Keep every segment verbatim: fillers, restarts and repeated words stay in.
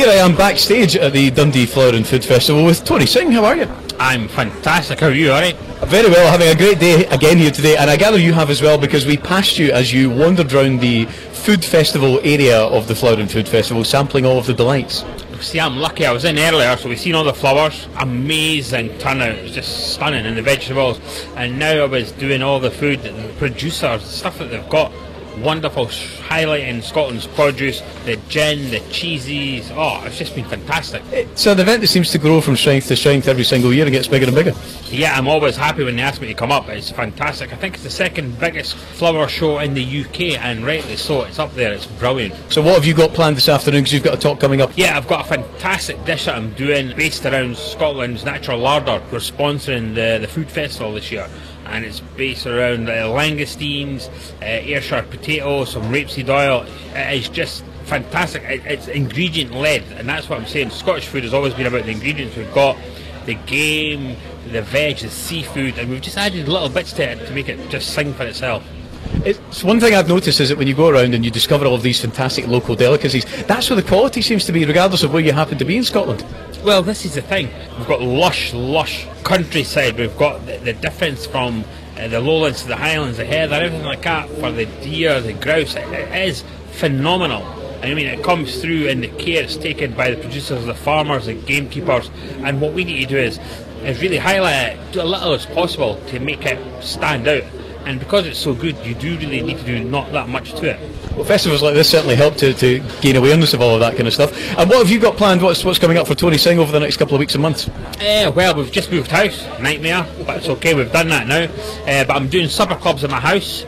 Here I am backstage at the Dundee Flower and Food Festival with Tony Singh. How are you? I'm fantastic. How are you, alright? Very well, having a great day again here today, and I gather you have as well, because we passed you as you wandered round the food festival area of the Flower and Food Festival, sampling all of the delights. See, I'm lucky. I was in earlier, so we've seen all the flowers. Amazing turnout. It was just stunning, and the vegetables. And now I was doing all the food, the producers, the stuff that they've got. Wonderful, highlighting Scotland's produce, the gin, the cheeses. Oh, it's just been fantastic. It's an event that seems to grow from strength to strength every single year and gets bigger and bigger. Yeah, I'm always happy when they ask me to come up. It's fantastic. I think it's the second biggest flower show in the U K, and rightly so. It's up there. It's brilliant. So what have you got planned this afternoon, because you've got a talk coming up? Yeah, I've got a fantastic dish that I'm doing based around Scotland's natural larder. We're sponsoring the, the food festival this year, and it's based around uh, langoustines, uh, Ayrshire potato, some rapeseed oil. It is just fantastic. It, it's ingredient led, and that's what I'm saying. Scottish food has always been about the ingredients. We've got the game, the veg, the seafood, and we've just added little bits to it to make it just sing for itself. It's one thing I've noticed is that when you go around and you discover all of these fantastic local delicacies, that's where the quality seems to be, regardless of where you happen to be in Scotland. Well, this is the thing. We've got lush, lush countryside. We've got the, the difference from uh, the lowlands to the highlands, the heather, everything like that, for the deer, the grouse. It, it is phenomenal. I mean, it comes through in the care it's taken by the producers, the farmers, the gamekeepers, and what we need to do is, is really highlight it, do a little as possible to make it stand out. And because it's so good, you do really need to do not that much to it. Well, festivals like this certainly help to, to gain awareness of all of that kind of stuff. And what have you got planned? What's what's coming up for Tony Singh over the next couple of weeks and months? Uh, well, we've just moved house, nightmare, but it's okay, we've done that now. Uh, but I'm doing supper clubs in my house,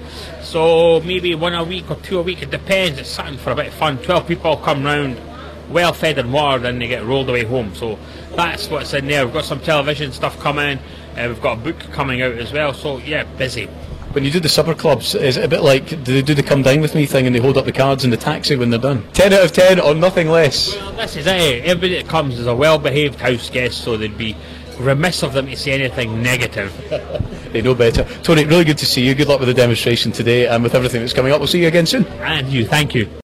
so maybe one a week or two a week, it depends. It's something for a bit of fun. twelve people come round, well fed and watered, then they get rolled away home. So that's what's in there. We've got some television stuff coming, uh, we've got a book coming out as well, so yeah, busy. When you do the supper clubs, is it a bit like, do they do the come dine with me thing and they hold up the cards in the taxi when they're done? ten out of ten or nothing less? Well, this is it. Everybody that comes is a well-behaved house guest, so they'd be remiss of them to say anything negative. They know better. Tony, really good to see you. Good luck with the demonstration today and with everything that's coming up. We'll see you again soon. And you, thank you.